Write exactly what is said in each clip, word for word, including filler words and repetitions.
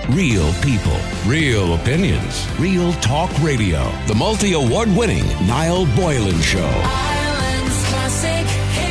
Real people, real opinions, real talk radio. The multi-award winning Niall Boylan Show. Ireland's classic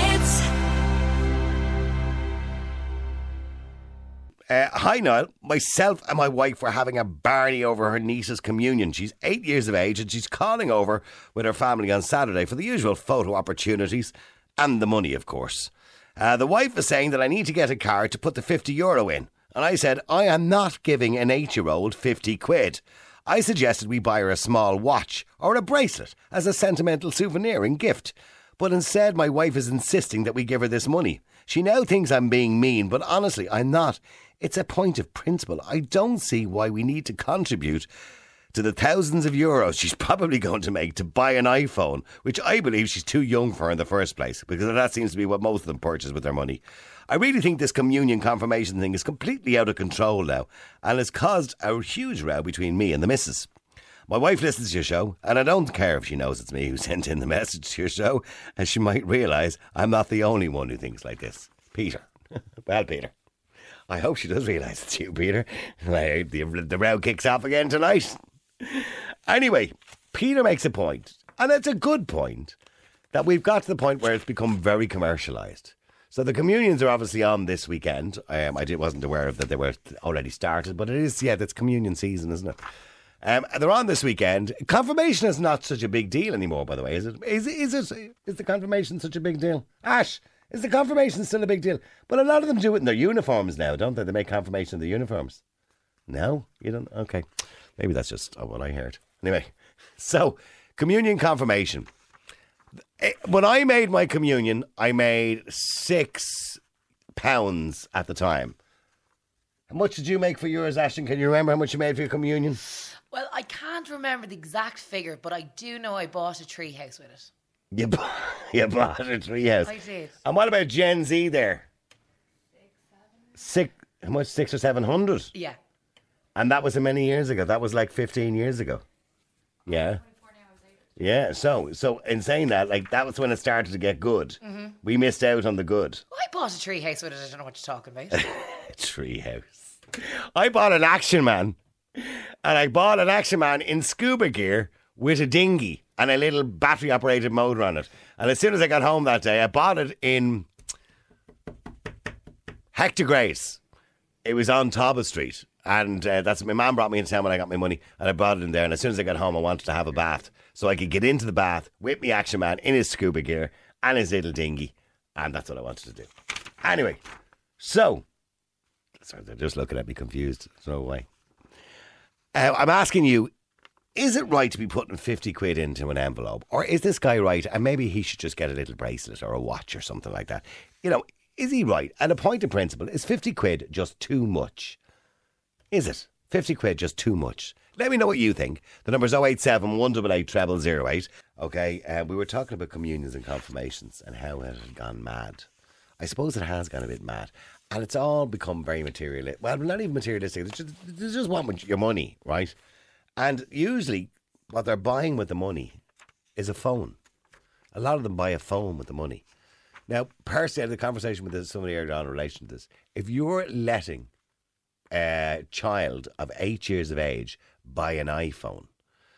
hits. Uh, hi Niall, myself and my wife were having a Barney over her niece's communion. She's eight years of age and she's calling over with her family on Saturday for the usual photo opportunities and the money, of course. Uh, the wife is saying that I need to get a card to put the fifty euro in. And I said, I am not giving an eight-year-old fifty quid. I suggested we buy her a small watch or a bracelet as a sentimental souvenir and gift. But instead, my wife is insisting that we give her this money. She now thinks I'm being mean, but honestly, I'm not. It's a point of principle. I don't see why we need to contribute to the thousands of euros she's probably going to make to buy an iPhone, which I believe she's too young for in the first place, because that seems to be what most of them purchase with their money. I really think this communion confirmation thing is completely out of control now and has caused a huge row between me and the missus. My wife listens to your show and I don't care if she knows it's me who sent in the message to your show, as she might realise I'm not the only one who thinks like this. Peter. Well, Peter, I hope she does realise it's you, Peter. The, the row kicks off again tonight. Anyway, Peter makes a point, and it's a good point, that we've got to the point where it's become very commercialised. So the communions are obviously on this weekend. Um, I did, wasn't aware of that they were already started, but it is, yeah, that's communion season, isn't it? Um, they're on this weekend. Confirmation is not such a big deal anymore, by the way, is it? Is, is it? Is the confirmation such a big deal? Ash, is the confirmation still a big deal? But a lot of them do it in their uniforms now, don't they? They make confirmation in their uniforms. No? You don't? Okay. Maybe that's just what I heard. Anyway, so communion confirmation. When I made my communion, I made six pounds at the time. How much did you make for yours, Ashton? Can you remember how much you made for your communion? Well, I can't remember the exact figure, but I do know I bought a tree house with it. You bought, you bought a tree house. I did. And what about Gen Z there? Six, seven. Six, how much? Six or seven hundred? Yeah. And that was how many years ago? That was like fifteen years ago. Yeah. Yeah, so so in saying that, like, that was when it started to get good. Mm-hmm. We missed out on the good. I bought a tree house with it. I don't know what you're talking about. Tree house. I bought an Action Man. And I bought an Action Man in scuba gear with a dinghy and a little battery operated motor on it. And as soon as I got home that day, I bought it in Hector Grace. It was on Talbot Street. And uh, that's my mum brought me into town when I got my money, and I brought it in there. And as soon as I got home, I wanted to have a bath, so I could get into the bath with me Action Man in his scuba gear and his little dinghy, and that's what I wanted to do. Anyway, so sorry, they're just looking at me confused. There's no way. Uh, I'm asking you: is it right to be putting fifty quid into an envelope, or is this guy right? And maybe he should just get a little bracelet or a watch or something like that. You know, is he right? And a point of principle: is fifty quid just too much? Is it? fifty quid just too much? Let me know what you think. The number's oh eight seven, one eight eight, zero zero zero eight. Okay, uh, we were talking about communions and confirmations and how it had gone mad. I suppose it has gone a bit mad. And it's all become very materialistic. Well, not even materialistic. They just, they just want your money, right? And usually what they're buying with the money is a phone. A lot of them buy a phone with the money. Now, personally, I had a conversation with somebody earlier on in relation to this. If you're letting a child of eight years of age buy an iPhone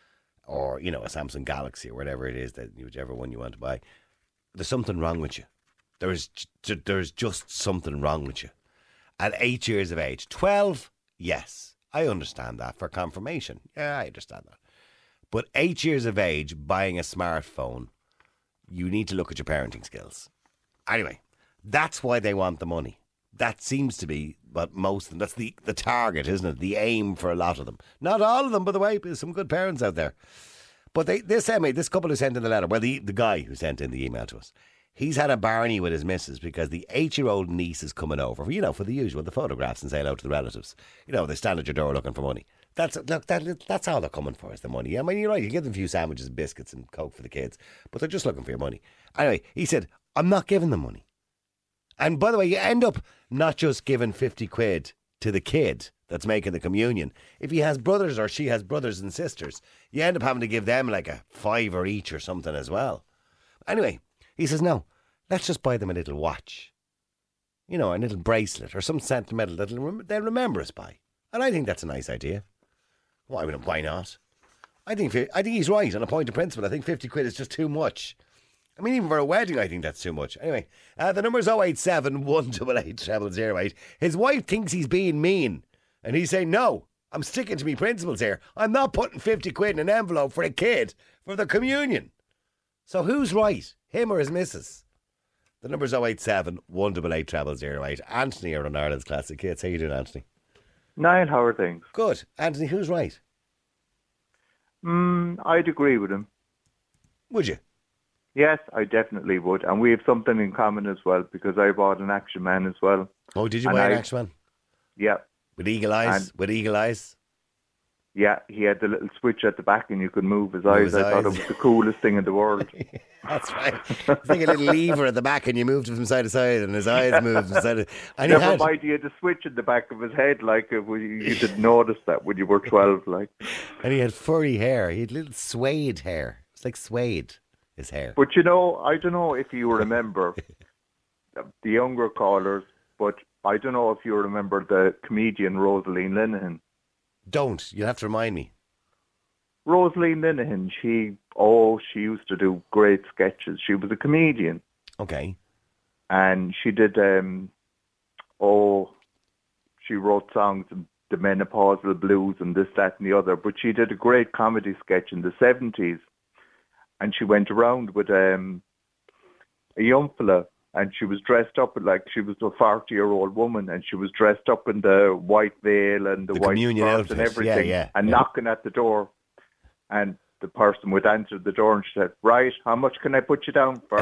or, you know, a Samsung Galaxy or whatever it is, that whichever one you want to buy, there's something wrong with you. There is, there's just something wrong with you. At eight years of age. twelve, yes, I understand that for confirmation. Yeah, I understand that. But eight years of age, buying a smartphone, you need to look at your parenting skills. Anyway, that's why they want the money. That seems to be what most of them, that's the, the target, isn't it? The aim for a lot of them. Not all of them, by the way, there's some good parents out there. But they, this, I mean, this couple who sent in the letter, well, the, the guy who sent in the email to us, he's had a Barney with his missus because the eight-year-old niece is coming over, you know, for the usual, the photographs and say hello to the relatives. You know, they stand at your door looking for money. That's look, that, that's all they're coming for, is the money. I mean, you're right, you give them a few sandwiches and biscuits and Coke for the kids, but they're just looking for your money. Anyway, he said, I'm not giving them money. And by the way, you end up not just giving fifty quid to the kid that's making the communion. If he has brothers or she has brothers and sisters, you end up having to give them like a fiver each or something as well. Anyway, he says, no, let's just buy them a little watch. You know, a little bracelet or some sentimental that they'll remember us by. And I think that's a nice idea. Why, I mean, why not? I think fi- I think he's right on a point of principle. I think fifty quid is just too much. I mean, even for a wedding, I think that's too much. Anyway, uh, the number's oh eight seven, one eight eight, zero zero eight. His wife thinks he's being mean. And he's saying, no, I'm sticking to my principles here. I'm not putting fifty quid in an envelope for a kid for the communion. So who's right? Him or his missus? The number's oh eight seven, one eight eight, zero zero eight. Anthony here on Ireland's Classic Hits. How you doing, Anthony? Niall, how are things? Good. Anthony, who's right? Mm, I'd agree with him. Would you? Yes, I definitely would. And we have something in common as well, because I bought an Action Man as well. Oh, did you And buy an I- Action Man? Yeah, With eagle eyes? And- With eagle eyes? yeah. He had the little switch at the back and you could move his Move eyes. his I thought eyes. it was the coolest thing in the world. That's right. It's like a little lever at the back and you moved it from side to side and his eyes moved from side to and he Never had, mind, he had the switch at the back of his head, like uh, you you didn't notice that when you were twelve. Like, and he had furry hair. He had little suede hair. It's like suede, his hair. But you know, I don't know if you remember the younger callers, but I don't know if you remember the comedian Rosaline Linehan. Don't. You'll have to remind me. Rosaline Linehan, she, oh, she used to do great sketches. She was a comedian, Okay. and she did, um, oh, she wrote songs, the menopausal blues and this, that, and the other, but she did a great comedy sketch in the seventies, and she went around with um, a young fella, and she was dressed up like she was a forty-year-old woman, and she was dressed up in the white veil and the, The white communion skirt outfit. and everything, Yeah, yeah, and yeah. knocking at the door. And the person would answer the door and she said, right, how much can I put you down for?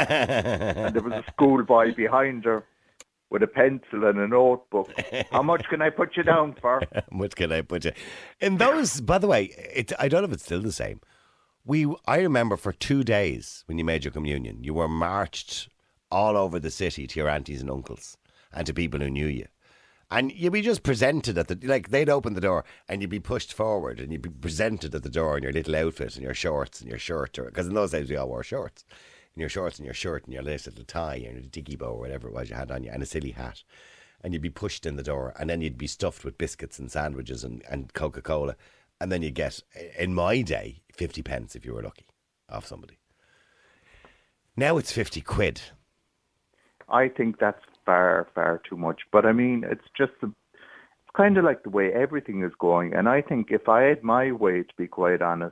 And there was a schoolboy behind her with a pencil and a notebook. How much can I put you down for? What can I put you? In those, by the way, it, I don't know if it's still the same. We, I remember for two days when you made your communion, you were marched all over the city to your aunties and uncles and to people who knew you. And you'd be just presented at the, like they'd open the door and you'd be pushed forward and you'd be presented at the door in your little outfit and your shorts and your shirt. Because in those days we all wore shorts. In your shorts and your shirt and your little tie and your dicky bow or whatever it was you had on you and a silly hat. And you'd be pushed in the door and then you'd be stuffed with biscuits and sandwiches and, and Coca-Cola. And then you'd get, in my day, fifty pence if you were lucky off somebody. Now it's fifty quid. I think that's far, far too much. But I mean, it's just, a, it's kind of like the way everything is going. And I think if I had my way, to be quite honest,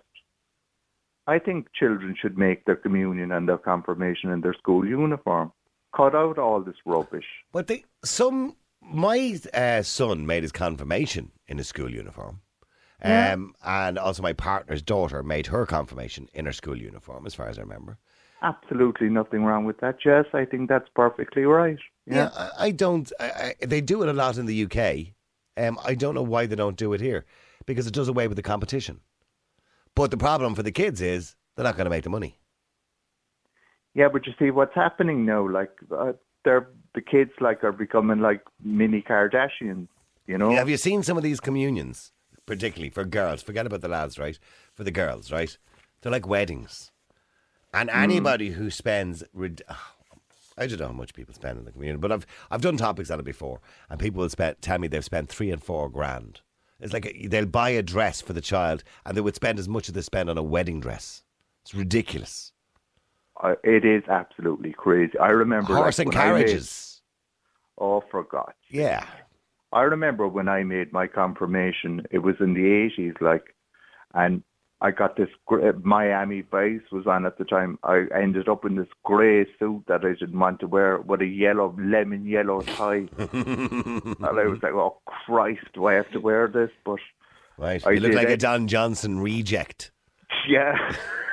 I think children should make their communion and their confirmation in their school uniform. Cut out all this rubbish. But they, some, my uh, son made his confirmation in his school uniform. Yeah. Um, and also my partner's daughter made her confirmation in her school uniform, as far as I remember. Absolutely nothing wrong with that. Yes, I think that's perfectly right. Yeah, Yeah. I, I don't. I, I, they do it a lot in the U K. Um, I don't know why they don't do it here, because it does away with the competition. But the problem for the kids is they're not going to make the money. Yeah, but you see what's happening now, like uh, they're the kids like are becoming like mini Kardashians, you know? Have you seen some of these communions, particularly for girls? Forget about the lads, right? For the girls, right? They're like weddings. And anybody who spends, rid- I don't know how much people spend in the communion, but I've I've done topics on it before, and people will spend, tell me they've spent three and four grand. It's like a, they'll buy a dress for the child, and they would spend as much as they spend on a wedding dress. It's ridiculous. Uh, it is absolutely crazy. I remember Horse like, and when I made- carriages. oh, for God. Yeah. I remember when I made my confirmation, it was in the eighties, like, and I got this, gr- Miami Vice was on at the time. I ended up in this grey suit that I didn't want to wear with a yellow, lemon yellow tie. And I was like, oh, Christ, do I have to wear this? But, Right. I You look did like a it. Don Johnson reject. yeah.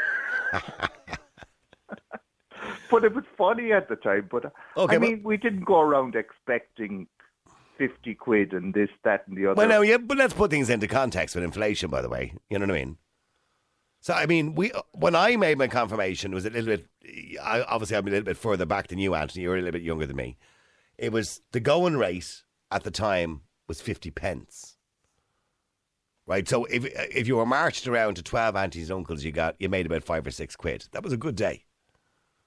But it was funny at the time. But, Okay, I but- mean, we didn't go around expecting fifty quid and this, that, and the other. Well, no, yeah, but let's put things into context with inflation, by the way. You know what I mean? So, I mean, we when I made my confirmation, it was a little bit, I, obviously I'm a little bit further back than you, Anthony. You're a little bit younger than me. It was, the going rate at the time was fifty pence. Right? So if if you were marched around to twelve aunties and uncles, you got, you made about five or six quid. That was a good day.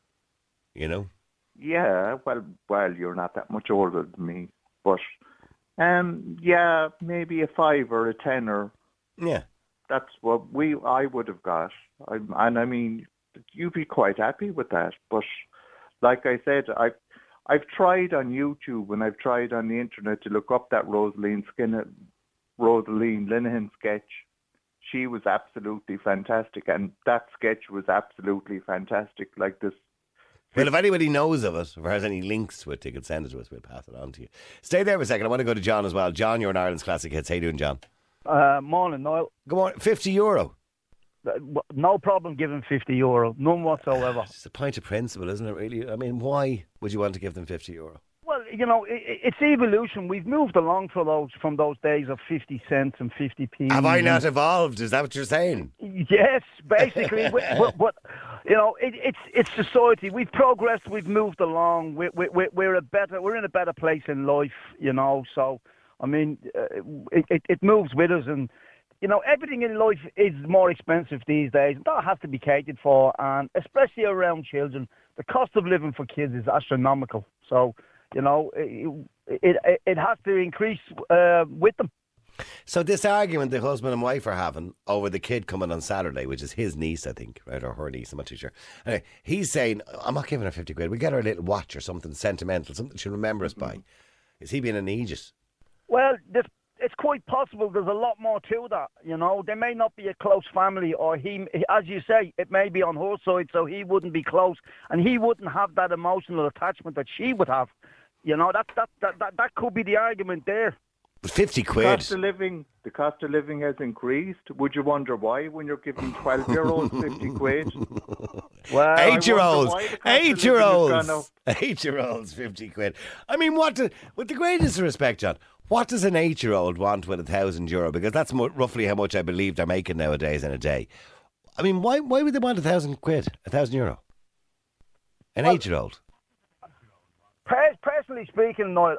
You know? Yeah, well, well, you're not that much older than me, but Um, yeah, maybe a five or a ten or Yeah. that's what we I would have got. I, and I mean, you'd be quite happy with that. But like I said, I I've tried on YouTube and I've tried on the internet to look up that Rosaline Skinner, Rosaline Linehan sketch. She was absolutely fantastic, and that sketch was absolutely fantastic. Like this. Well, if anybody knows of it, or has any links to it, they can send it to us. We'll pass it on to you. Stay there for a second. I want to go to John as well. John, you're in Ireland's Classic Hits. How you doing, John? Uh, morning, Niall. Go on, fifty euro. Uh, No problem giving fifty euro, none whatsoever. It's just a point of principle, isn't it, really? I mean, why would you want to give them fifty euro? Well, you know, it, it's evolution. We've moved along from those from those days of fifty cents and fifty p. Have I not evolved? Is that what you're saying? Yes, basically. but, but, you know, it, it's it's society. We've progressed. We've moved along. We're, we're, we're a better. We're in a better place in life, you know. So, I mean, uh, it, it, it moves with us, and you know, everything in life is more expensive these days. That has to be catered for, and especially around children, the cost of living for kids is astronomical. So, you know, it it, it has to increase uh, with them. So this argument the husband and wife are having over the kid coming on Saturday, which is his niece, I think, right, or her niece, I'm not too sure. Anyway, he's saying, I'm not giving her fifty quid. We get her a little watch or something sentimental, something she'll remember us by. Is he being an aegis? Well, this, it's quite possible there's a lot more to that, you know. They may not be a close family, or he, as you say, it may be on her side, so he wouldn't be close, and he wouldn't have that emotional attachment that she would have. You know, that that that, that, that could be the argument there. But fifty quid. The cost of living, the cost of living has increased. Would you wonder why when you're giving twelve-year-olds fifty quid? Well, Eight-year-olds, why the cost of living has eight-year-olds, gone eight-year-olds, fifty quid. I mean, what? Do, with the greatest respect, John, what does an eight-year-old want with a thousand euro? Because that's mo- roughly how much I believe they're making nowadays in a day. I mean, why? Why would they want a thousand quid, a thousand euro? An Well, eight-year-old. Per- personally speaking, Niall,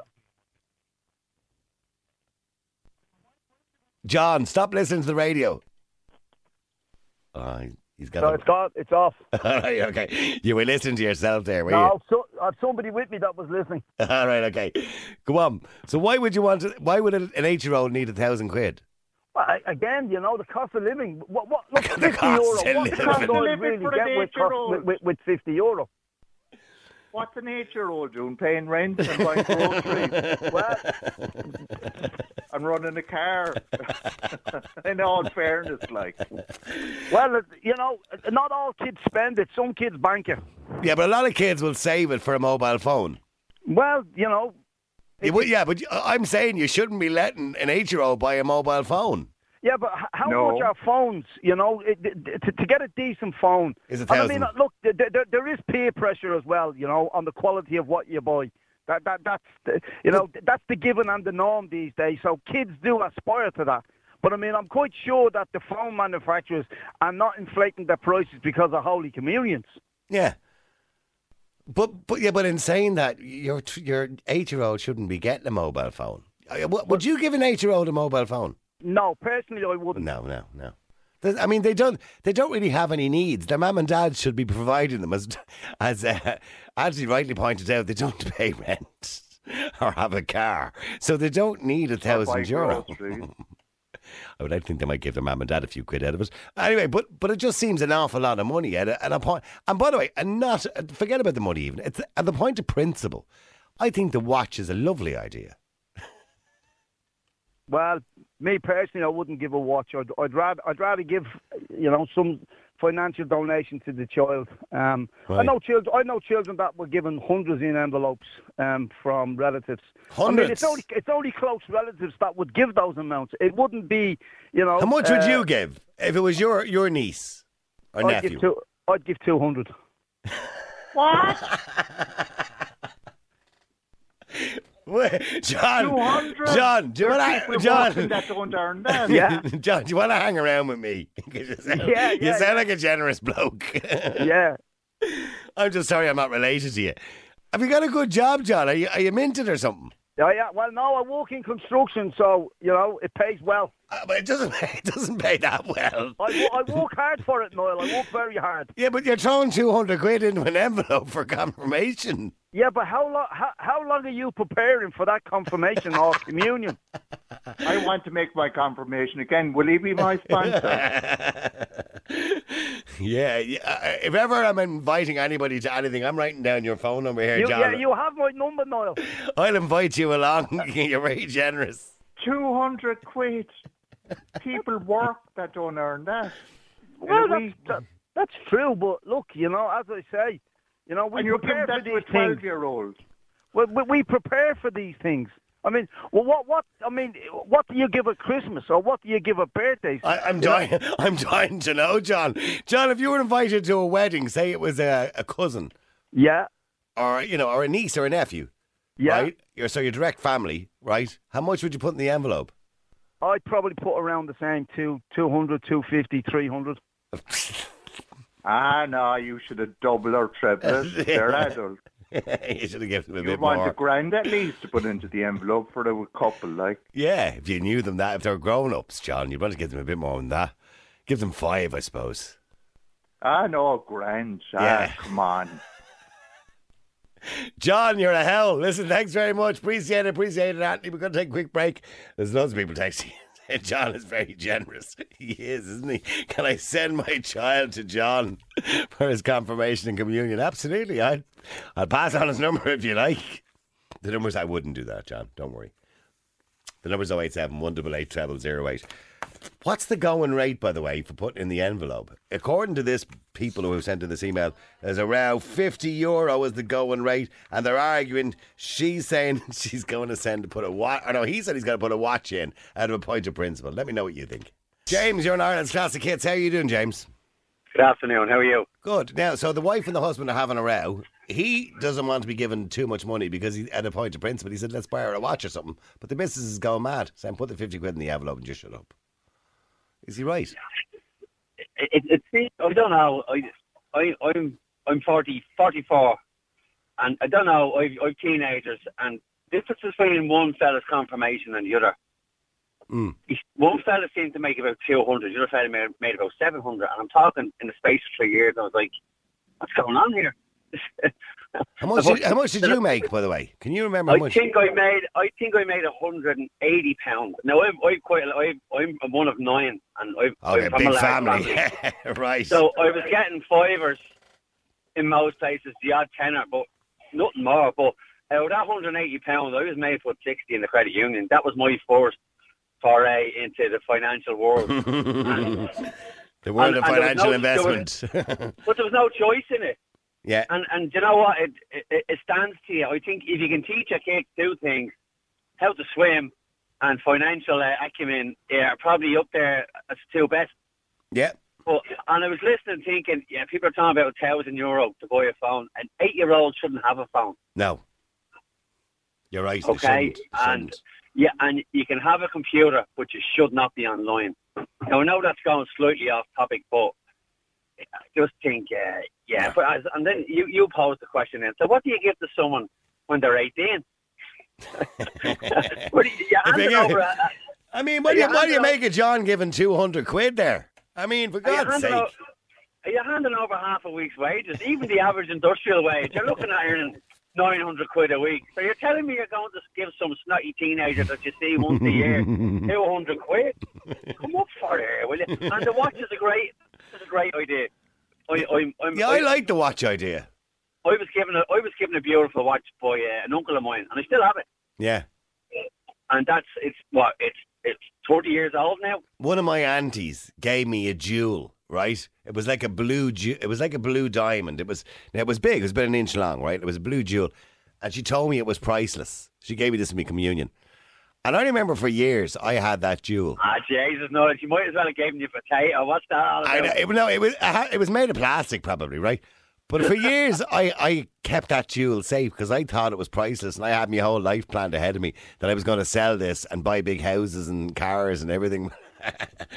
John, stop listening to the radio. Oh, he's got. so a- it's got, it's off. All right, okay. You were listening to yourself there, were No, so, I had somebody with me that was listening. you? All right, okay. Go on. So why would you want to, why would an eight-year-old need a thousand quid? Well, I, again, you know, the cost of living. What? What? Look, The fifty cost euro. of What living. can Cost of I living really for an get with, cost, eight-year-old. with, with, with fifty euro? What's an eight-year-old doing? Paying rent and buying groceries Well, and running a car. In all fairness, like. well, you know, not all kids spend it. Some kids bank it. Yeah, but a lot of kids will save it for a mobile phone. Well, you know, Yeah, but, yeah, but I'm saying you shouldn't be letting an eight-year-old buy a mobile phone. yeah, but h- how No. much are phones? You know, it, it, to, to get a decent phone. Is a And I thousand. mean, look, there, there, there is peer pressure as well. You know, on the quality of what you buy. That that that's the, you know that's the given and the norm these days. So kids do aspire to that. But I mean, I'm quite sure that the phone manufacturers are not inflating their prices because of Holy Communions. Yeah. But but yeah, but in saying that, your your eight-year-old shouldn't be getting a mobile phone. Uh, w- Would you give an eight-year-old a mobile phone? No, personally, I wouldn't. No, no, no. There's- I mean, they don't. They don't really have any needs. Their mum and dad should be providing them, as as uh, Anthony rightly pointed out. They don't pay rent or have a car, so they don't need a Or thousand buy euro. groceries. I would like to think they might give their mum and dad a few quid out of it. Anyway, but but it just seems an awful lot of money at a, at a point. And by the way, and not forget about the money even. It's at the point of principle. I think the watch is a lovely idea. Well, me personally, I wouldn't give a watch. I'd, I'd rather I'd rather give, you know, some financial donation to the child. Um, I Right. know children. I know children that were given hundreds in envelopes um, from relatives. I mean, Hundreds? it's only it's only close relatives that would give those amounts. It wouldn't be, you know. How much would uh, you give if it was your your niece or I'd nephew? give two. I'd give two hundred. Wait, John, two hundred? John, do you There are want people to, John, working that don't earn that. Yeah. John, do you want to hang around with me? 'Cause you sound, Yeah, you yeah, sound yeah. like a generous bloke. Yeah. I'm just sorry I'm not related to you. Have you got a good job, John? Are you, are you minted or something? Yeah, yeah. Well, no, I work in construction, so you know it pays well. Uh, but it doesn't it doesn't pay that well. I, wo- I work hard for it, Niall. I work very hard. Yeah, but you're throwing two hundred quid into an envelope for confirmation. Yeah, but how long? How, how long are you preparing for that confirmation or communion? I want to make my confirmation again. Will he be my sponsor? Yeah, yeah. uh, If ever I'm inviting anybody to anything, I'm writing down your phone number here, You, John. yeah, you have my number, Niall. I'll invite you along. You're very generous. Two hundred quid. People work that don't earn that. In Well, a that's, week. that, that's true, but look, you know, as I say, you know, we And you're prepare giving for that to a these things. twelve-year-old. We, we, we prepare for these things. I mean, well, what, what? I mean, what do you give at Christmas, or what do you give at birthdays? I, I'm You know? dying. I'm dying to know, John. John, if you were invited to a wedding, say it was a, a cousin, Yeah, or you know, or a niece or a nephew, yeah. right? You're, so your direct family, right? How much would you put in the envelope? I'd probably put around the same two, two hundred, two fifty, three hundred. Ah, no, you should have doubled or trebled it. They're adults. You should have given them a You bit want more. a grand at least to put into the envelope for the couple, like. Yeah, if you knew them that, if they're grown-ups, John, you'd want to give them a bit more than that. Give them five, I suppose. Ah, no, grand. Ah, Yeah. come on. John, you're a hell. Listen, thanks very much. Appreciate it, appreciate it, Anthony. We're going to take a quick break. There's loads of people texting. John is very generous. He is, isn't he? Can I send my child to John for his confirmation and communion? Absolutely. I'd, I'll pass on his number if you like. The numbers, I wouldn't do that, John. Don't worry. The number's oh eight seven, one eight eight, zero zero zero eight. What's the going rate, by the way, for putting in the envelope? According to this, people who have sent in this email, there's around fifty euro is the going rate, and they're arguing. She's saying she's going to send to put a watch. Or no, he said he's going to put a watch in out of a point of principle. Let me know what you think. James, you're in Ireland's Classic Hits. How are you doing, James? Good afternoon. How are you? Good. Now, so the wife and the husband are having a row. He doesn't want to be given too much money because he's at a point of principle. He said, let's buy her a watch or something. But the missus is going mad, saying, put the fifty quid in the envelope and just shut up. Is he right? It, it, it, I don't know. I, I, I'm I'm forty, forty-four, and I don't know. I've, I've teenagers, and the difference between one fella's confirmation and the other. Mm. One fella seemed to make about two hundred. The other fella made, made about seven hundred. And I'm talking in the space of three years. I was like, what's going on here? How much? Did, how much did you make, by the way? Can you remember how I much? think I made. I think I made a hundred and eighty pounds. Now I'm, I'm quite. I'm, I'm one of nine, and I've, Okay, I'm from big a large family. Right. So I was getting fivers in most places, the odd tenner, but nothing more. But out of that one hundred and eighty pounds, I was made to put sixty in the credit union. That was my first foray into the financial world. and, the world and- of and there was financial no- investment. but there was no choice in it. Yeah. And and do you know what? It, it it stands to you. I think if you can teach a kid to do things, how to swim and financial uh, acumen are probably up there as two best. Yeah. But and I was listening, thinking, yeah, people are talking about a thousand euro to buy a phone. An eight-year-old shouldn't have a phone. No. You're right. they Okay, shouldn't, and shouldn't. yeah, and you can have a computer, but you should not be online. Now I know that's going slightly off topic, but I just think, uh, yeah. But as, and then you you posed the question then. So what do you give to someone when they're eighteen? What do you, you hand it over a, I mean, what do you, Are you what do you handing make of John giving two hundred quid there? I mean, for Are you, God's handing sake. over, are you handing over half a week's wages? Even the average industrial wage, you're looking at earning nine hundred quid a week. So you're telling me you're going to give some snotty teenager that you see once a year two hundred quid? Come up for it, will you? And the watch is a great, is a great idea. I, I'm, I'm, Yeah, I like the watch idea. I was given a, I was given a beautiful watch by uh, an uncle of mine, and I still have it. Yeah. And that's it's what it's it's thirty years old now. One of my aunties gave me a jewel, right? It was like a blue ju- it was like a blue diamond. It was now it was big, it was about an inch long, right? It was a blue jewel. And she told me it was priceless. She gave me this in my communion. And I remember for years I had that jewel. Ah, Jesus, no, you might as well have given you a potato. What's that all about? I know, it, no, it was I had, it was made of plastic probably, right? But for years I, I kept that jewel safe because I thought it was priceless, and I had my whole life planned ahead of me that I was going to sell this and buy big houses and cars and everything.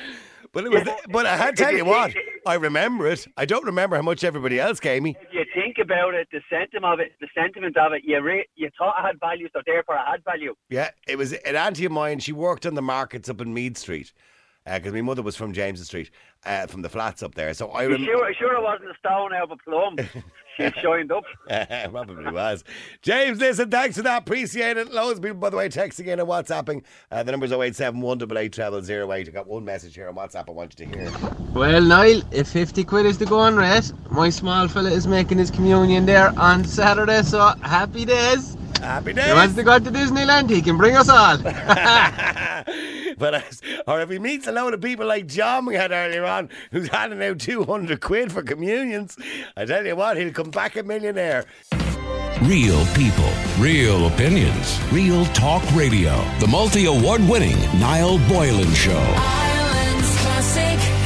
But it was, but I had to tell you what, I remember it. I don't remember how much everybody else gave me. If you think about it, the sentiment of it, the sentiment of it, you re- you thought it had value, so therefore it had value. Yeah, it was an auntie of mine. She worked on the markets up in Mead Street because uh, my mother was from James's Street, uh, from the flats up there. So I You rem- sure, sure it wasn't a stone out of a plum. She shined up. Probably was. James, listen, thanks for that. Appreciate it. Loads of people, by the way, texting in and WhatsApping. Uh, the number's oh eight seven one eight eight zero zero eight. I got one message here on WhatsApp I want you to hear. Well, Niall, if fifty quid is the going rate, my small fella is making his communion there on Saturday, so happy days. Happy He days. wants to go to Disneyland, he can bring us all. But uh, or if he meets a load of people like John we had earlier on, who's handing out two hundred quid for communions, I tell you what, he'll come back a millionaire. Real people, real opinions, real talk radio. The multi-award winning Niall Boylan Show. Ireland's classic